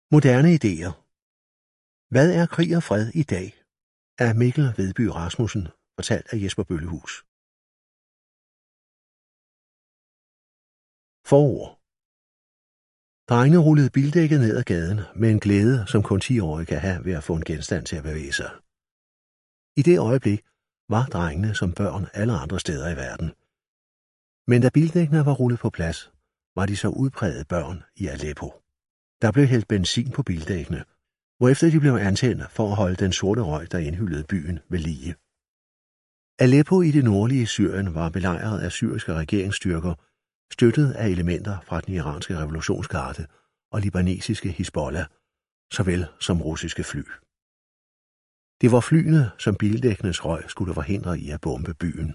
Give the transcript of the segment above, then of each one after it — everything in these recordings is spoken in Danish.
Moderne idéer. Hvad er krig og fred i dag? Af Mikkel Vedby Rasmussen, fortalt af Jesper Bøllehus. Forord. Drengene rullede bildækket ned ad gaden med en glæde, som kun 10-årige kan have ved at få en genstand til at bevæge sig. I det øjeblik var drengene som børn alle andre steder i verden. Men da bildækkene var rullet på plads, var de så udprægede børn i Aleppo. Der blev hældt benzin på bildækkene, hvorefter de blev antændt for at holde den sorte røg, der indhyllede byen, ved lige. Aleppo i det nordlige Syrien var belejret af syriske regeringsstyrker, støttet af elementer fra den iranske revolutionsgarde og libanesiske Hizbollah, såvel som russiske fly. Det var flyene, som bildækkenes røg skulle forhindre i at bombe byen.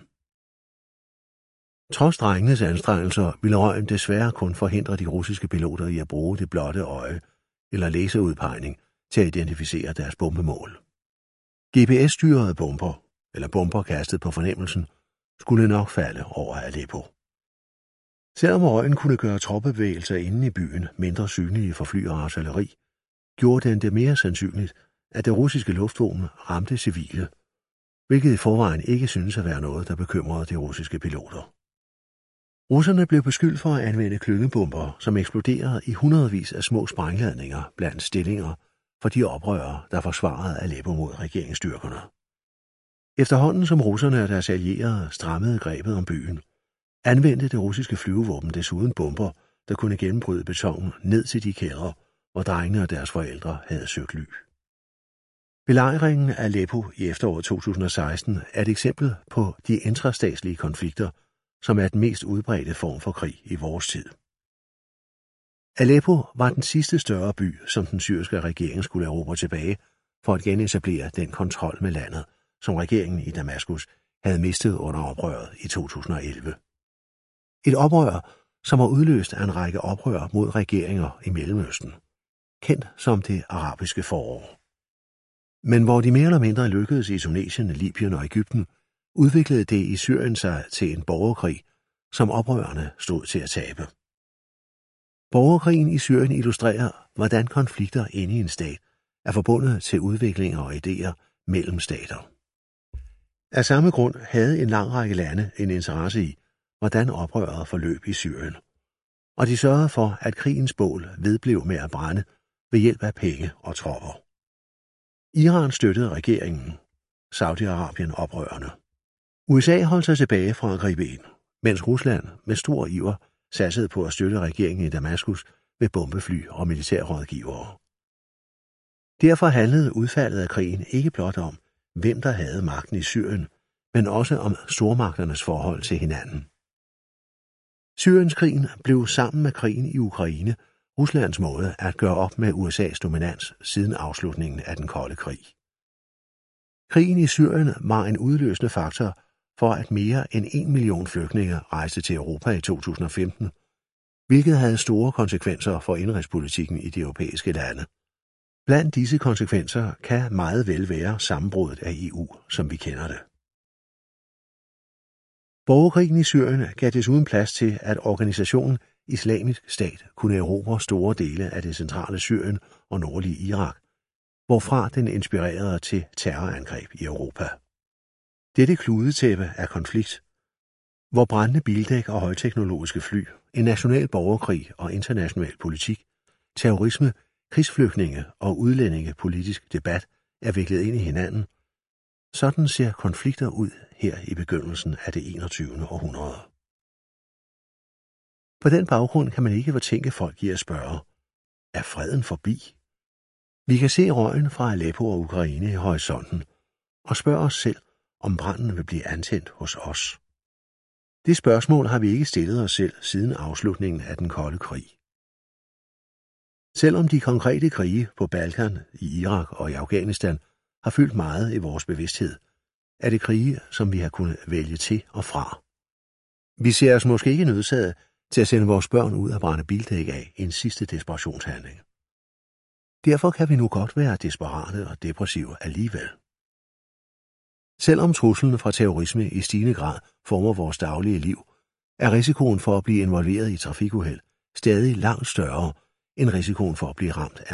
Trods drengenes anstrengelser ville røgen desværre kun forhindre de russiske piloter i at bruge det blotte øje eller laserudpegning til at identificere deres bombemål. GPS-styrede bomber, eller bomber kastet på fornemmelsen, skulle nok falde over Aleppo. Selvom røgen kunne gøre troppebevægelser inde i byen mindre synlige for fly og artilleri, gjorde den det mere sandsynligt, at det russiske luftvåben ramte civile, hvilket i forvejen ikke synes at være noget, der bekymrede de russiske piloter. Russerne blev beskyldt for at anvende klyngebomber, som eksploderede i hundredvis af små sprængladninger blandt stillinger for de oprørere, der forsvarede Aleppo mod regeringsstyrkerne. Efterhånden som russerne og deres allierede strammede grebet om byen, anvendte det russiske flyvevåben desuden bomber, der kunne gennembryde betonen ned til de kældre, hvor drengene og deres forældre havde søgt ly. Belejringen af Aleppo i efteråret 2016 er et eksempel på de intrastatslige konflikter, som er den mest udbredte form for krig i vores tid. Aleppo var den sidste større by, som den syriske regering skulle erobre tilbage for at genetablere den kontrol med landet, som regeringen i Damaskus havde mistet under oprøret i 2011. Et oprør, som var udløst af en række oprør mod regeringer i Mellemøsten, kendt som det arabiske forår. Men hvor de mere eller mindre lykkedes i Tunesien, Libyen og Egypten, udviklede det i Syrien sig til en borgerkrig, som oprørerne stod til at tabe. Borgerkrigen i Syrien illustrerer, hvordan konflikter inde i en stat er forbundet til udviklinger og idéer mellem stater. Af samme grund havde en lang række lande en interesse i, hvordan oprøret forløb i Syrien, og de sørgede for, at krigens bål vedblev med at brænde ved hjælp af penge og tropper. Iran støttede regeringen, Saudi-Arabien oprørerne. USA holdt sig tilbage fra at gribe ind, mens Rusland med stor iver satsede på at støtte regeringen i Damaskus med bombefly og militærrådgivere. Derfor handlede udfaldet af krigen ikke blot om, hvem der havde magten i Syrien, men også om stormagternes forhold til hinanden. Syrienskrigen blev sammen med krigen i Ukraine Ruslands måde at gøre op med USA's dominans siden afslutningen af den kolde krig. Krigen i Syrien var en udløsende faktor for at mere end 1 million flygtninge rejste til Europa i 2015, hvilket havde store konsekvenser for indenrigspolitikken i de europæiske lande. Blandt disse konsekvenser kan meget vel være sammenbruddet af EU, som vi kender det. Borgerkrigen i Syrien gav desuden plads til, at organisationen Islamisk Stat kunne erobre store dele af det centrale Syrien og nordlige Irak, hvorfra den inspirerede til terrorangreb i Europa. Dette kludetæppe af konflikt, hvor brændende bildæk og højteknologiske fly, en national borgerkrig og international politik, terrorisme, krigsflygtninge og udlændingepolitisk debat er viklet ind i hinanden, sådan ser konflikter ud her i begyndelsen af det 21. århundrede. På den baggrund kan man ikke fortænke folk i at spørge, er freden forbi? Vi kan se røgen fra Aleppo og Ukraine i horisonten, og spørge os selv, om branden vil blive antændt hos os. Det spørgsmål har vi ikke stillet os selv siden afslutningen af den kolde krig. Selvom de konkrete krige på Balkan, i Irak og i Afghanistan har fyldt meget i vores bevidsthed, er det krige, som vi har kunnet vælge til og fra. Vi ser os måske ikke nødsaget til at sende vores børn ud og brænde bildæk af en sidste desperationshandling. Derfor kan vi nu godt være desperate og depressive alligevel. Selvom truslen fra terrorisme i stigende grad former vores daglige liv, er risikoen for at blive involveret i trafikuheld stadig langt større end risikoen for at blive ramt af